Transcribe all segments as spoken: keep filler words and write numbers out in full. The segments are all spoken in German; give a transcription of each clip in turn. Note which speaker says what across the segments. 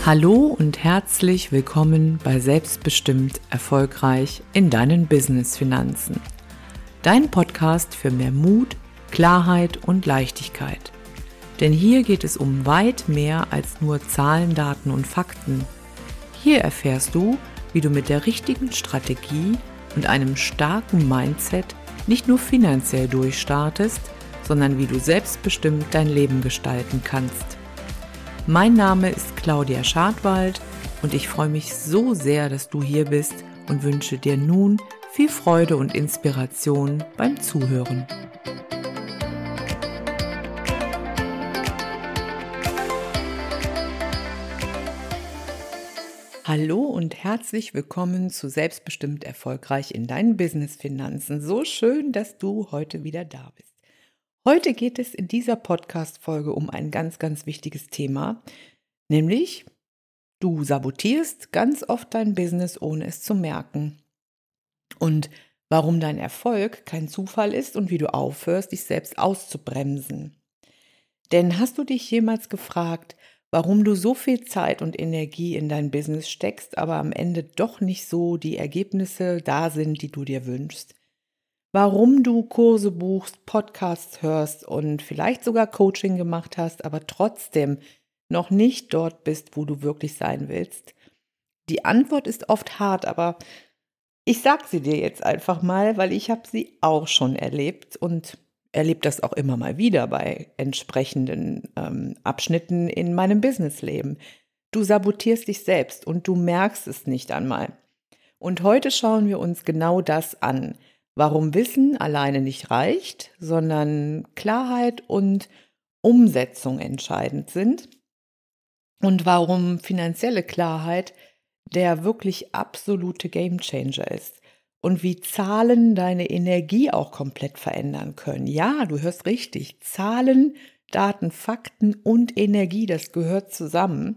Speaker 1: Hallo und herzlich willkommen bei Selbstbestimmt erfolgreich in deinen Business-Finanzen. Dein Podcast für mehr Mut, Klarheit und Leichtigkeit. Denn hier geht es um weit mehr als nur Zahlen, Daten und Fakten. Hier erfährst du, wie du mit der richtigen Strategie und einem starken Mindset nicht nur finanziell durchstartest, sondern wie du selbstbestimmt dein Leben gestalten kannst. Mein Name ist Claudia Schadwald und ich freue mich so sehr, dass du hier bist und wünsche dir nun viel Freude und Inspiration beim Zuhören. Hallo und herzlich willkommen zu Selbstbestimmt erfolgreich in deinen Business-Finanzen. So schön, dass du heute wieder da bist. Heute geht es in dieser Podcast-Folge um ein ganz, ganz wichtiges Thema, nämlich du sabotierst ganz oft dein Business, ohne es zu merken. Und warum dein Erfolg kein Zufall ist und wie du aufhörst, dich selbst auszubremsen. Denn hast du dich jemals gefragt, warum du so viel Zeit und Energie in dein Business steckst, aber am Ende doch nicht so die Ergebnisse da sind, die du dir wünschst? Warum du Kurse buchst, Podcasts hörst und vielleicht sogar Coaching gemacht hast, aber trotzdem noch nicht dort bist, wo du wirklich sein willst? Die Antwort ist oft hart, aber ich sag sie dir jetzt einfach mal, weil ich habe sie auch schon erlebt und erlebe das auch immer mal wieder bei entsprechenden ähm, Abschnitten in meinem Businessleben. Du sabotierst dich selbst und du merkst es nicht einmal. Und heute schauen wir uns genau das an. Warum Wissen alleine nicht reicht, sondern Klarheit und Umsetzung entscheidend sind und warum finanzielle Klarheit der wirklich absolute Gamechanger ist und wie Zahlen deine Energie auch komplett verändern können. Ja, du hörst richtig, Zahlen, Daten, Fakten und Energie, das gehört zusammen.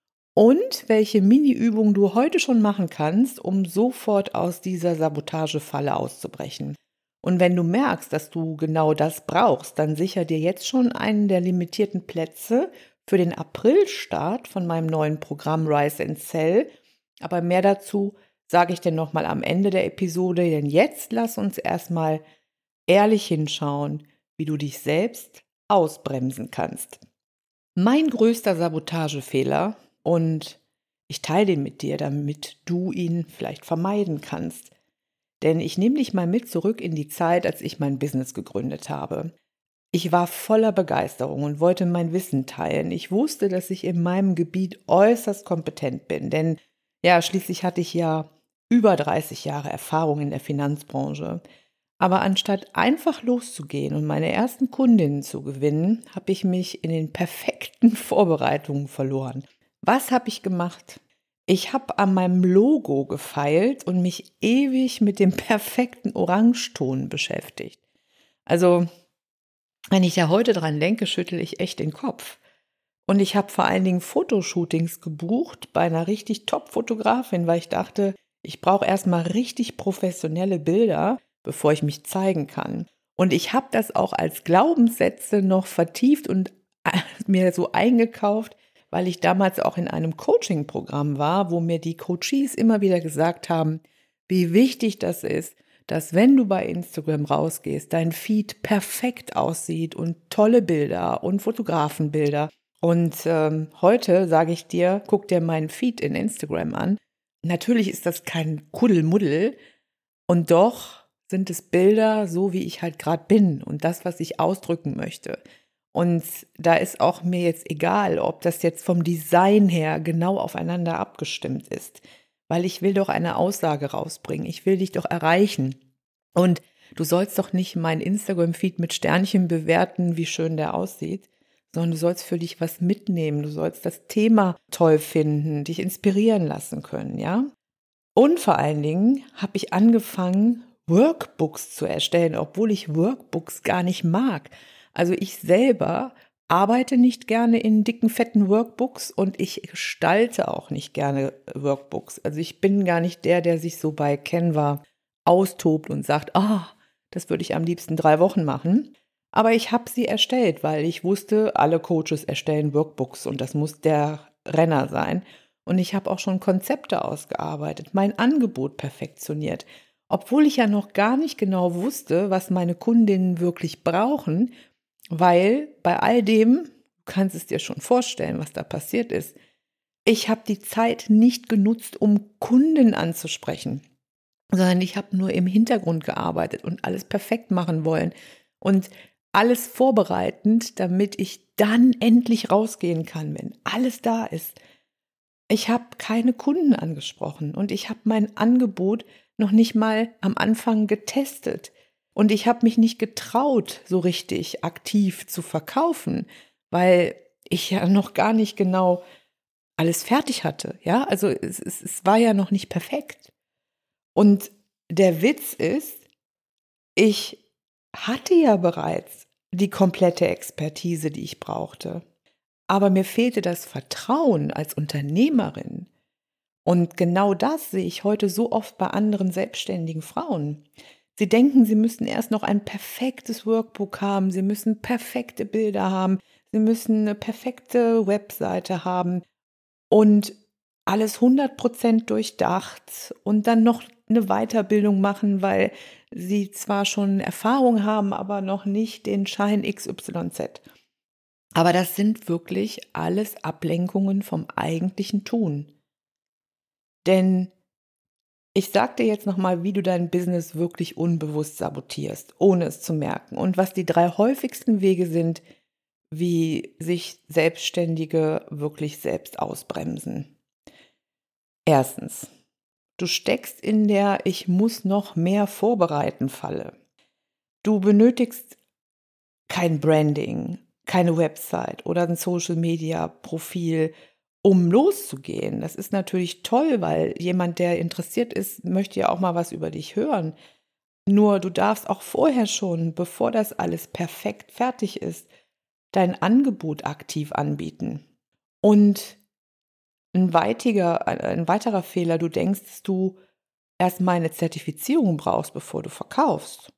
Speaker 1: Und welche Mini-Übung du heute schon machen kannst, um sofort aus dieser Sabotagefalle auszubrechen. Und wenn du merkst, dass du genau das brauchst, dann sicher dir jetzt schon einen der limitierten Plätze für den Aprilstart von meinem neuen Programm Rise and Sell. Aber mehr dazu sage ich dir nochmal am Ende der Episode, denn jetzt lass uns erstmal ehrlich hinschauen, wie du dich selbst ausbremsen kannst. Mein größter Sabotagefehler, und ich teile den mit dir, damit du ihn vielleicht vermeiden kannst. Denn ich nehme dich mal mit zurück in die Zeit, als ich mein Business gegründet habe. Ich war voller Begeisterung und wollte mein Wissen teilen. Ich wusste, dass ich in meinem Gebiet äußerst kompetent bin, denn ja, schließlich hatte ich ja über dreißig Jahre Erfahrung in der Finanzbranche. Aber anstatt einfach loszugehen und meine ersten Kundinnen zu gewinnen, habe ich mich in den perfekten Vorbereitungen verloren. Was habe ich gemacht? Ich habe an meinem Logo gefeilt und mich ewig mit dem perfekten Orangeton beschäftigt. Also, wenn ich da heute dran denke, schüttle ich echt den Kopf. Und ich habe vor allen Dingen Fotoshootings gebucht bei einer richtig Top-Fotografin, weil ich dachte, ich brauche erstmal richtig professionelle Bilder, bevor ich mich zeigen kann. Und ich habe das auch als Glaubenssätze noch vertieft und mir so eingekauft, weil ich damals auch in einem Coaching-Programm war, wo mir die Coaches immer wieder gesagt haben, wie wichtig das ist, dass wenn du bei Instagram rausgehst, dein Feed perfekt aussieht und tolle Bilder und Fotografenbilder. Und ähm, heute sage ich dir, guck dir meinen Feed in Instagram an. Natürlich ist das kein Kuddelmuddel und doch sind es Bilder, so wie ich halt gerade bin und das, was ich ausdrücken möchte. Und da ist auch mir jetzt egal, ob das jetzt vom Design her genau aufeinander abgestimmt ist, weil ich will doch eine Aussage rausbringen, ich will dich doch erreichen. Und du sollst doch nicht meinen Instagram-Feed mit Sternchen bewerten, wie schön der aussieht, sondern du sollst für dich was mitnehmen, du sollst das Thema toll finden, dich inspirieren lassen können, ja? Und vor allen Dingen habe ich angefangen, Workbooks zu erstellen, obwohl ich Workbooks gar nicht mag. Also ich selber arbeite nicht gerne in dicken, fetten Workbooks und ich gestalte auch nicht gerne Workbooks. Also ich bin gar nicht der, der sich so bei Canva austobt und sagt, ah, das würde ich am liebsten drei Wochen machen. Aber ich habe sie erstellt, weil ich wusste, alle Coaches erstellen Workbooks und das muss der Renner sein. Und ich habe auch schon Konzepte ausgearbeitet, mein Angebot perfektioniert, obwohl ich ja noch gar nicht genau wusste, was meine Kundinnen wirklich brauchen, weil bei all dem, du kannst es dir schon vorstellen, was da passiert ist, ich habe die Zeit nicht genutzt, um Kunden anzusprechen, sondern ich habe nur im Hintergrund gearbeitet und alles perfekt machen wollen und alles vorbereitend, damit ich dann endlich rausgehen kann, wenn alles da ist. Ich habe keine Kunden angesprochen und ich habe mein Angebot noch nicht mal am Anfang getestet und ich habe mich nicht getraut, so richtig aktiv zu verkaufen, weil ich ja noch gar nicht genau alles fertig hatte. Ja, also es, es, es war ja noch nicht perfekt. Und der Witz ist, ich hatte ja bereits die komplette Expertise, die ich brauchte. Aber mir fehlte das Vertrauen als Unternehmerin. Und genau das sehe ich heute so oft bei anderen selbstständigen Frauen. Sie denken, sie müssten erst noch ein perfektes Workbook haben, sie müssen perfekte Bilder haben, sie müssen eine perfekte Webseite haben und alles hundert Prozent durchdacht und dann noch eine Weiterbildung machen, weil sie zwar schon Erfahrung haben, aber noch nicht den Schein X Y Z. Aber das sind wirklich alles Ablenkungen vom eigentlichen Tun. Denn ich sage dir jetzt nochmal, wie du dein Business wirklich unbewusst sabotierst, ohne es zu merken. Und was die drei häufigsten Wege sind, wie sich Selbstständige wirklich selbst ausbremsen. Erstens, du steckst in der Ich muss noch mehr vorbereiten Falle. Du benötigst kein Branding, keine Website oder ein Social-Media-Profil, um loszugehen. Das ist natürlich toll, weil jemand, der interessiert ist, möchte ja auch mal was über dich hören. Nur du darfst auch vorher schon, bevor das alles perfekt fertig ist, dein Angebot aktiv anbieten. Und ein weitiger, ein weiterer Fehler, du denkst, dass du erstmal eine Zertifizierung brauchst, bevor du verkaufst.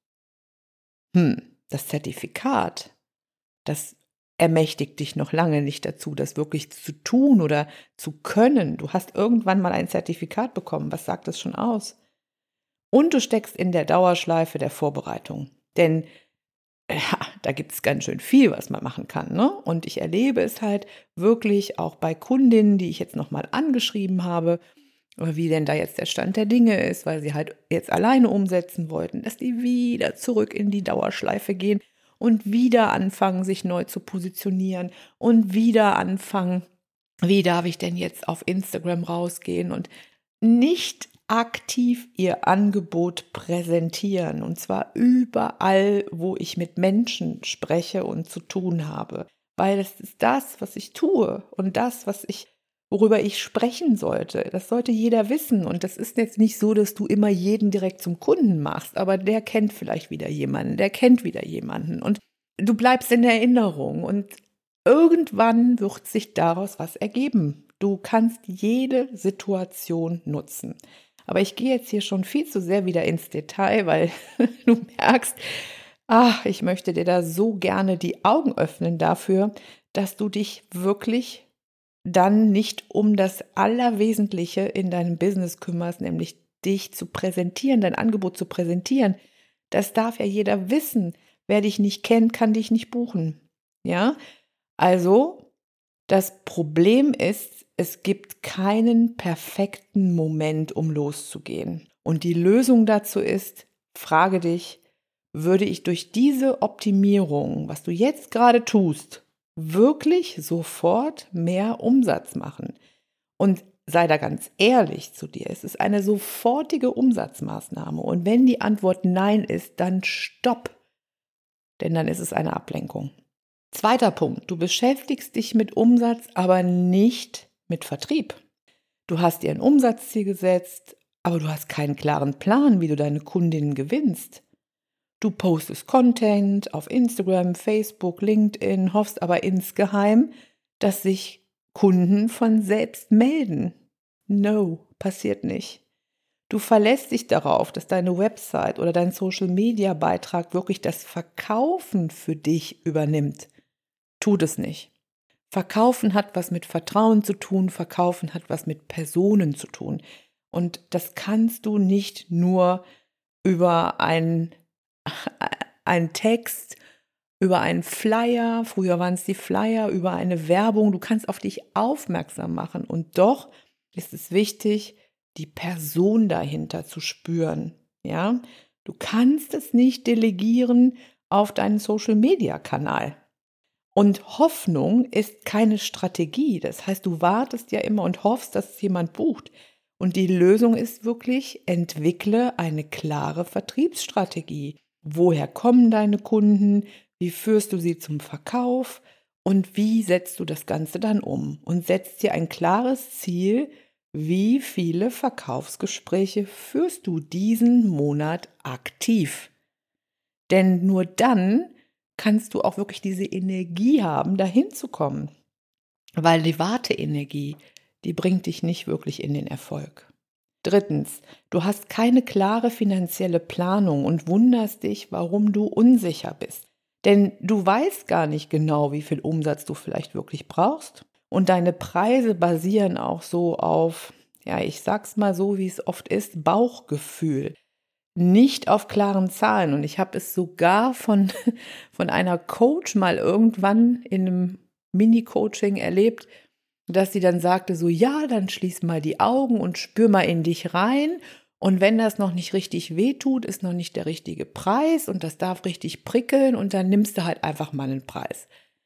Speaker 1: Hm, das Zertifikat, das ermächtigt dich noch lange nicht dazu, das wirklich zu tun oder zu können. Du hast irgendwann mal ein Zertifikat bekommen. Was sagt das schon aus? Und du steckst in der Dauerschleife der Vorbereitung. Denn ja, da gibt es ganz schön viel, was man machen kann, ne? Und ich erlebe es halt wirklich auch bei Kundinnen, die ich jetzt nochmal angeschrieben habe, wie denn da jetzt der Stand der Dinge ist, weil sie halt jetzt alleine umsetzen wollten, dass die wieder zurück in die Dauerschleife gehen und wieder anfangen, sich neu zu positionieren und wieder anfangen, wie darf ich denn jetzt auf Instagram rausgehen und nicht aktiv ihr Angebot präsentieren, und zwar überall, wo ich mit Menschen spreche und zu tun habe, weil das ist das, was ich tue und das, was ich worüber ich sprechen sollte. Das sollte jeder wissen. Und das ist jetzt nicht so, dass du immer jeden direkt zum Kunden machst, aber der kennt vielleicht wieder jemanden, der kennt wieder jemanden. Und du bleibst in Erinnerung und irgendwann wird sich daraus was ergeben. Du kannst jede Situation nutzen. Aber ich gehe jetzt hier schon viel zu sehr wieder ins Detail, weil du merkst, ach, ich möchte dir da so gerne die Augen öffnen dafür, dass du dich wirklich dann nicht um das Allerwesentliche in deinem Business kümmerst, nämlich dich zu präsentieren, dein Angebot zu präsentieren. Das darf ja jeder wissen. Wer dich nicht kennt, kann dich nicht buchen. Ja? Also, das Problem ist, es gibt keinen perfekten Moment, um loszugehen. Und die Lösung dazu ist, frage dich, würde ich durch diese Optimierung, was du jetzt gerade tust, wirklich sofort mehr Umsatz machen? Und sei da ganz ehrlich zu dir, es ist eine sofortige Umsatzmaßnahme. Und wenn die Antwort Nein ist, dann stopp, denn dann ist es eine Ablenkung. Zweiter Punkt, du beschäftigst dich mit Umsatz, aber nicht mit Vertrieb. Du hast dir ein Umsatzziel gesetzt, aber du hast keinen klaren Plan, wie du deine Kundinnen gewinnst. Du postest Content auf Instagram, Facebook, LinkedIn, hoffst aber insgeheim, dass sich Kunden von selbst melden. No, passiert nicht. Du verlässt dich darauf, dass deine Website oder dein Social-Media-Beitrag wirklich das Verkaufen für dich übernimmt. Tut es nicht. Verkaufen hat was mit Vertrauen zu tun, Verkaufen hat was mit Personen zu tun. Und das kannst du nicht nur über einen, einen Text, über einen Flyer, früher waren es die Flyer, über eine Werbung, du kannst auf dich aufmerksam machen. Und doch ist es wichtig, die Person dahinter zu spüren. Ja? Du kannst es nicht delegieren auf deinen Social-Media-Kanal. Und Hoffnung ist keine Strategie. Das heißt, du wartest ja immer und hoffst, dass es jemand bucht. Und die Lösung ist wirklich, entwickle eine klare Vertriebsstrategie. Woher kommen deine Kunden? Wie führst du sie zum Verkauf? Und wie setzt du das Ganze dann um? Und setzt dir ein klares Ziel, wie viele Verkaufsgespräche führst du diesen Monat aktiv? Denn nur dann kannst du auch wirklich diese Energie haben, dahin zu kommen. Weil die Warteenergie, die bringt dich nicht wirklich in den Erfolg. Drittens, du hast keine klare finanzielle Planung und wunderst dich, warum du unsicher bist. Denn du weißt gar nicht genau, wie viel Umsatz du vielleicht wirklich brauchst. Und deine Preise basieren auch so auf, ja, ich sag's mal so, wie es oft ist, Bauchgefühl. Nicht auf klaren Zahlen. Und ich habe es sogar von, von einer Coach mal irgendwann in einem Mini-Coaching erlebt, dass sie dann sagte so, ja, dann schließ mal die Augen und spür mal in dich rein. Und wenn das noch nicht richtig wehtut, ist noch nicht der richtige Preis und das darf richtig prickeln und dann nimmst du halt einfach mal einen Preis.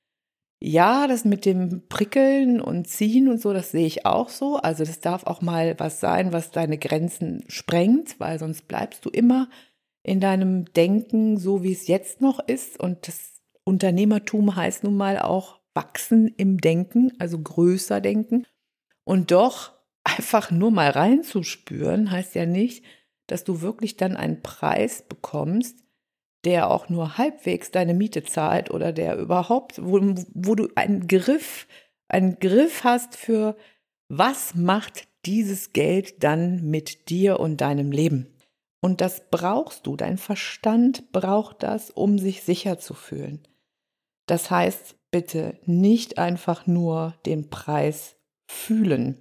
Speaker 1: Ja, das mit dem Prickeln und Ziehen und so, das sehe ich auch so. Also das darf auch mal was sein, was deine Grenzen sprengt, weil sonst bleibst du immer in deinem Denken so, wie es jetzt noch ist. Und das Unternehmertum heißt nun mal auch wachsen im Denken, also größer denken. Und doch einfach nur mal reinzuspüren, heißt ja nicht, dass du wirklich dann einen Preis bekommst, der auch nur halbwegs deine Miete zahlt oder der überhaupt, wo, wo du einen Griff, einen Griff hast für, was macht dieses Geld dann mit dir und deinem Leben. Und das brauchst du, dein Verstand braucht das, um sich sicher zu fühlen. Das heißt, bitte nicht einfach nur den Preis fühlen.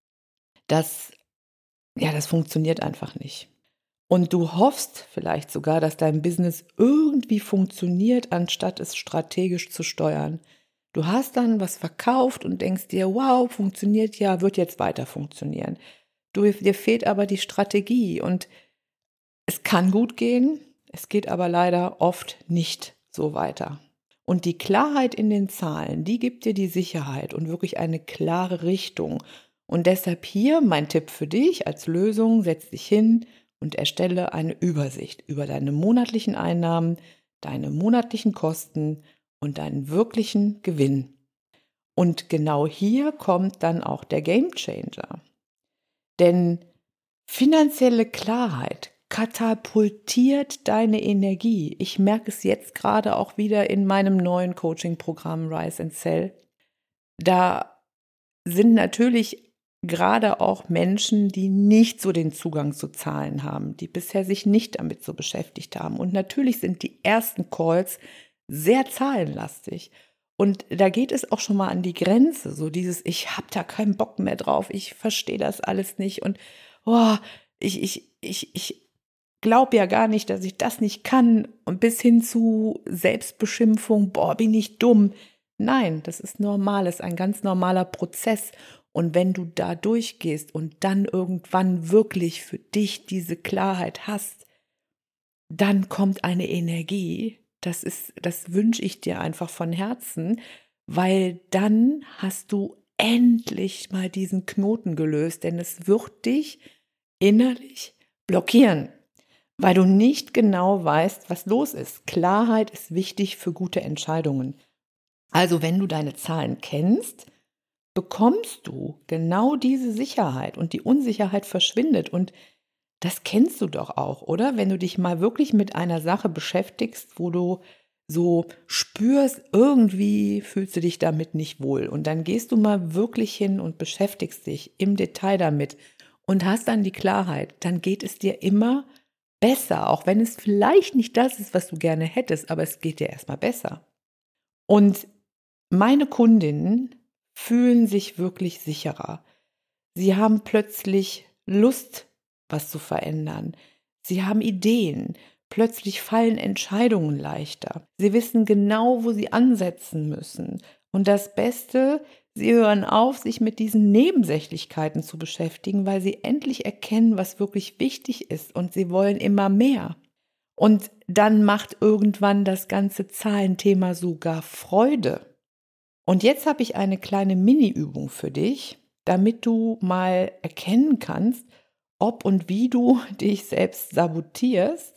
Speaker 1: Das, ja, das funktioniert einfach nicht. Und du hoffst vielleicht sogar, dass dein Business irgendwie funktioniert, anstatt es strategisch zu steuern. Du hast dann was verkauft und denkst dir, wow, funktioniert ja, wird jetzt weiter funktionieren. Du, dir fehlt aber die Strategie und es kann gut gehen, es geht aber leider oft nicht so weiter. Und die Klarheit in den Zahlen, die gibt dir die Sicherheit und wirklich eine klare Richtung. Und deshalb hier mein Tipp für dich als Lösung, setz dich hin und erstelle eine Übersicht über deine monatlichen Einnahmen, deine monatlichen Kosten und deinen wirklichen Gewinn. Und genau hier kommt dann auch der Gamechanger. Denn finanzielle Klarheit katapultiert deine Energie. Ich merke es jetzt gerade auch wieder in meinem neuen Coaching-Programm Rise and Sell. Da sind natürlich gerade auch Menschen, die nicht so den Zugang zu Zahlen haben, die bisher sich nicht damit so beschäftigt haben. Und natürlich sind die ersten Calls sehr zahlenlastig. Und da geht es auch schon mal an die Grenze, so dieses, ich habe da keinen Bock mehr drauf, ich verstehe das alles nicht und oh, ich, ich, ich, ich glaube ja gar nicht, dass ich das nicht kann und bis hin zu Selbstbeschimpfung, boah, bin ich dumm. Nein, das ist normal, das ist ein ganz normaler Prozess. Und wenn du da durchgehst und dann irgendwann wirklich für dich diese Klarheit hast, dann kommt eine Energie, das ist, das wünsche ich dir einfach von Herzen, weil dann hast du endlich mal diesen Knoten gelöst, denn es wird dich innerlich blockieren, weil du nicht genau weißt, was los ist. Klarheit ist wichtig für gute Entscheidungen. Also wenn du deine Zahlen kennst, bekommst du genau diese Sicherheit und die Unsicherheit verschwindet. Und das kennst du doch auch, oder? Wenn du dich mal wirklich mit einer Sache beschäftigst, wo du so spürst, irgendwie fühlst du dich damit nicht wohl. Und dann gehst du mal wirklich hin und beschäftigst dich im Detail damit und hast dann die Klarheit. Dann geht es dir immer besser, auch wenn es vielleicht nicht das ist, was du gerne hättest, aber es geht dir erstmal besser. Und Meine Kundinnen fühlen sich wirklich sicherer. Sie haben plötzlich Lust, was zu verändern. Sie haben Ideen. Plötzlich fallen Entscheidungen leichter. Sie wissen genau, wo sie ansetzen müssen. Und das Beste, sie hören auf, sich mit diesen Nebensächlichkeiten zu beschäftigen, weil sie endlich erkennen, was wirklich wichtig ist. Und sie wollen immer mehr. Und dann macht irgendwann das ganze Zahlenthema sogar Freude. Und jetzt habe ich eine kleine Mini-Übung für dich, damit du mal erkennen kannst, ob und wie du dich selbst sabotierst.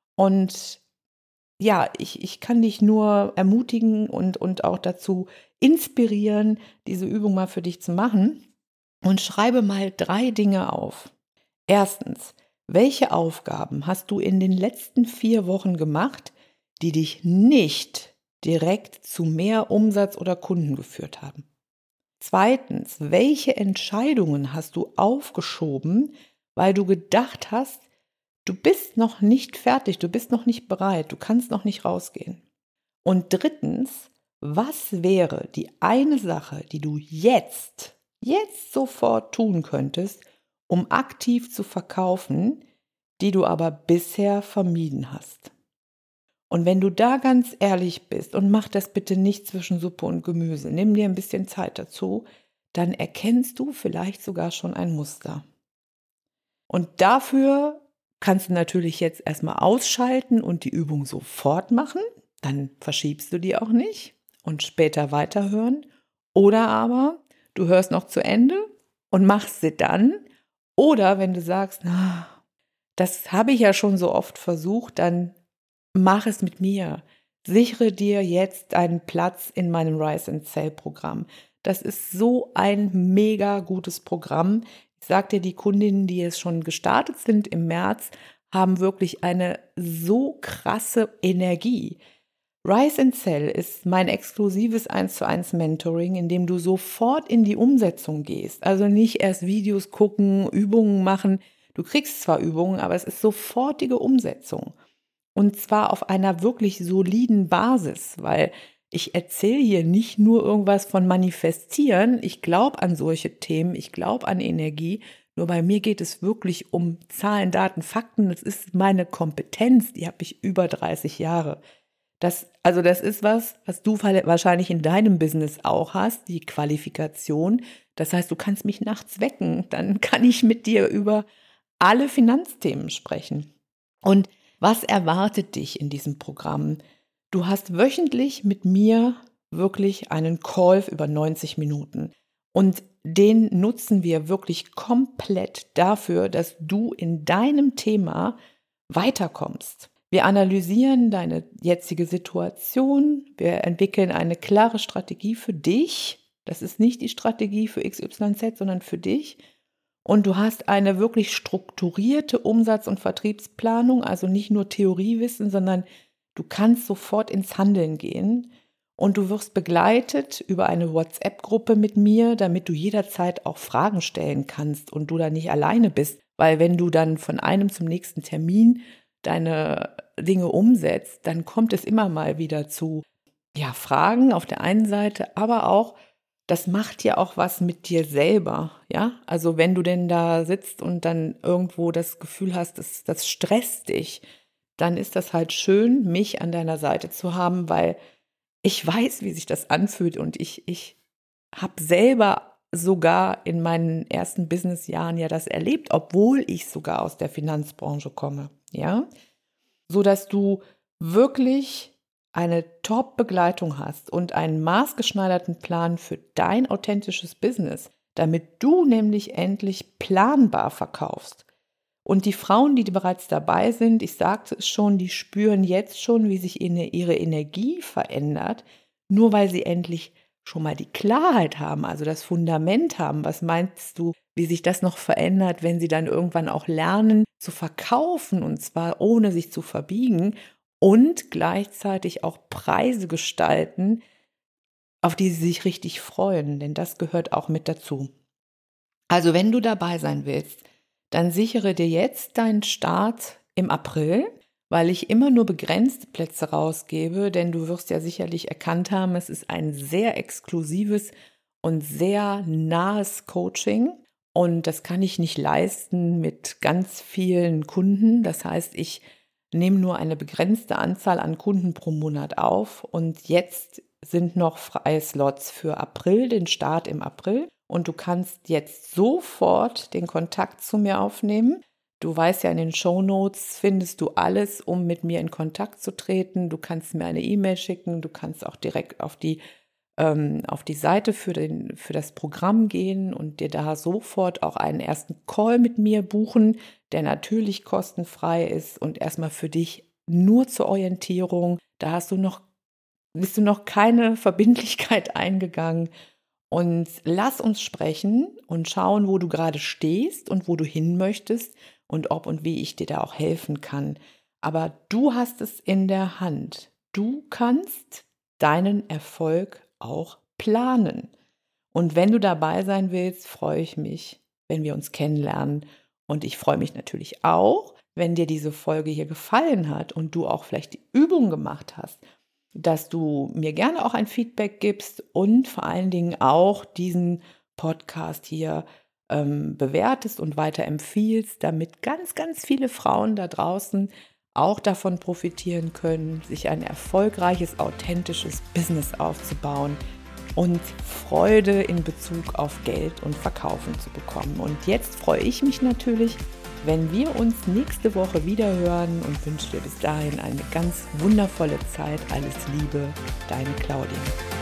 Speaker 1: Und ja, ich, ich kann dich nur ermutigen und, und auch dazu inspirieren, diese Übung mal für dich zu machen. Und schreibe mal drei Dinge auf. Erstens, welche Aufgaben hast du in den letzten vier Wochen gemacht, die dich nicht direkt zu mehr Umsatz oder Kunden geführt haben? Zweitens, welche Entscheidungen hast du aufgeschoben, weil du gedacht hast, du bist noch nicht fertig, du bist noch nicht bereit, du kannst noch nicht rausgehen? Und drittens, was wäre die eine Sache, die du jetzt, jetzt sofort tun könntest, um aktiv zu verkaufen, die du aber bisher vermieden hast? Und wenn du da ganz ehrlich bist und mach das bitte nicht zwischen Suppe und Gemüse, nimm dir ein bisschen Zeit dazu, dann erkennst du vielleicht sogar schon ein Muster. Und dafür kannst du natürlich jetzt erstmal ausschalten und die Übung sofort machen. Dann verschiebst du die auch nicht und später weiterhören. Oder aber du hörst noch zu Ende und machst sie dann. Oder wenn du sagst, na, das habe ich ja schon so oft versucht, dann mach es mit mir. Sichere dir jetzt einen Platz in meinem Rise and Sell Programm. Das ist so ein mega gutes Programm. Ich sage dir, die Kundinnen, die jetzt schon gestartet sind im März, haben wirklich eine so krasse Energie. Rise and Sell ist mein exklusives eins zu eins Mentoring, in dem du sofort in die Umsetzung gehst. Also nicht erst Videos gucken, Übungen machen. Du kriegst zwar Übungen, aber es ist sofortige Umsetzung. Und zwar auf einer wirklich soliden Basis, weil ich erzähle hier nicht nur irgendwas von Manifestieren. Ich glaube an solche Themen, ich glaube an Energie. Nur bei mir geht es wirklich um Zahlen, Daten, Fakten. Das ist meine Kompetenz, die habe ich über dreißig Jahre. Das, also das ist was, was du wahrscheinlich in deinem Business auch hast, die Qualifikation. Das heißt, du kannst mich nachts wecken, dann kann ich mit dir über alle Finanzthemen sprechen. Und was erwartet dich in diesem Programm? Du hast wöchentlich mit mir wirklich einen Call über neunzig Minuten. Und den nutzen wir wirklich komplett dafür, dass du in deinem Thema weiterkommst. Wir analysieren deine jetzige Situation, wir entwickeln eine klare Strategie für dich. Das ist nicht die Strategie für X Y Z, sondern für dich. Und du hast eine wirklich strukturierte Umsatz- und Vertriebsplanung, also nicht nur Theoriewissen, sondern du kannst sofort ins Handeln gehen. Und du wirst begleitet über eine WhatsApp-Gruppe mit mir, damit du jederzeit auch Fragen stellen kannst und du da nicht alleine bist. Weil wenn du dann von einem zum nächsten Termin deine Dinge umsetzt, dann kommt es immer mal wieder zu ja, Fragen auf der einen Seite, aber auch, das macht ja auch was mit dir selber, ja? Also wenn du denn da sitzt und dann irgendwo das Gefühl hast, das, das stresst dich, dann ist das halt schön, mich an deiner Seite zu haben, weil ich weiß, wie sich das anfühlt und ich, ich habe selber sogar in meinen ersten Businessjahren ja das erlebt, obwohl ich sogar aus der Finanzbranche komme, ja? So dass du wirklich eine Top-Begleitung hast und einen maßgeschneiderten Plan für dein authentisches Business, damit du nämlich endlich planbar verkaufst. Und die Frauen, die bereits dabei sind, ich sagte es schon, die spüren jetzt schon, wie sich ihre Energie verändert, nur weil sie endlich schon mal die Klarheit haben, also das Fundament haben. Was meinst du, wie sich das noch verändert, wenn sie dann irgendwann auch lernen zu verkaufen, und zwar ohne sich zu verbiegen und gleichzeitig auch Preise gestalten, auf die sie sich richtig freuen, denn das gehört auch mit dazu. Also wenn du dabei sein willst, dann sichere dir jetzt deinen Start im April. weil ich immer nur begrenzte Plätze rausgebe, denn du wirst ja sicherlich erkannt haben, es ist ein sehr exklusives und sehr nahes Coaching und das kann ich nicht leisten mit ganz vielen Kunden. Das heißt, ich nehme nur eine begrenzte Anzahl an Kunden pro Monat auf und jetzt sind noch freie Slots für April, den Start im April und du kannst jetzt sofort den Kontakt zu mir aufnehmen. Du weißt ja, in den Shownotes findest du alles, um mit mir in Kontakt zu treten. Du kannst mir eine E-Mail schicken, du kannst auch direkt auf die, ähm, auf die Seite für, den, für das Programm gehen und dir da sofort auch einen ersten Call mit mir buchen, der natürlich kostenfrei ist und erstmal für dich nur zur Orientierung. Da hast du noch, bist du noch keine Verbindlichkeit eingegangen. Und lass uns sprechen und schauen, wo du gerade stehst und wo du hin möchtest und ob und wie ich dir da auch helfen kann. Aber du hast es in der Hand. Du kannst deinen Erfolg auch planen. Und wenn du dabei sein willst, freue ich mich, wenn wir uns kennenlernen. Und ich freue mich natürlich auch, wenn dir diese Folge hier gefallen hat und du auch vielleicht die Übung gemacht hast, dass du mir gerne auch ein Feedback gibst und vor allen Dingen auch diesen Podcast hier ähm, bewertest und weiterempfiehlst, damit ganz, ganz viele Frauen da draußen auch davon profitieren können, sich ein erfolgreiches, authentisches Business aufzubauen und Freude in Bezug auf Geld und Verkaufen zu bekommen. Und jetzt freue ich mich natürlich, wenn wir uns nächste Woche wieder hören und wünsche dir bis dahin eine ganz wundervolle Zeit. Alles Liebe, deine Claudia.